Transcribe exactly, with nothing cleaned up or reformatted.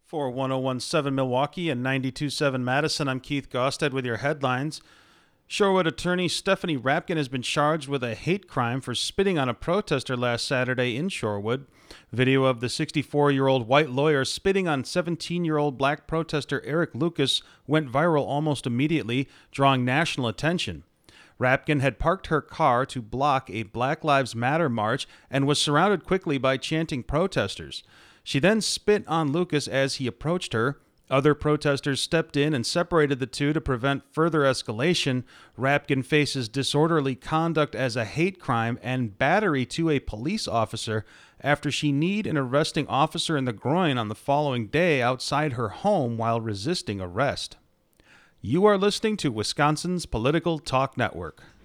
For one oh one point seven Milwaukee and ninety-two point seven Madison, I'm Keith Gosted with your headlines. Shorewood attorney Stephanie Rapkin has been charged with a hate crime for spitting on a protester last Saturday in Shorewood. Video of the sixty-four-year-old white lawyer spitting on seventeen-year-old black protester Eric Lucas went viral almost immediately, drawing national attention. Rapkin had parked her car to block a Black Lives Matter march and was surrounded quickly by chanting protesters. She then spit on Lucas as he approached her. Other protesters stepped in and separated the two to prevent further escalation. Rapkin faces disorderly conduct as a hate crime and battery to a police officer after she kneed an arresting officer in the groin on the following day outside her home while resisting arrest. You are listening to Wisconsin's Political Talk Network.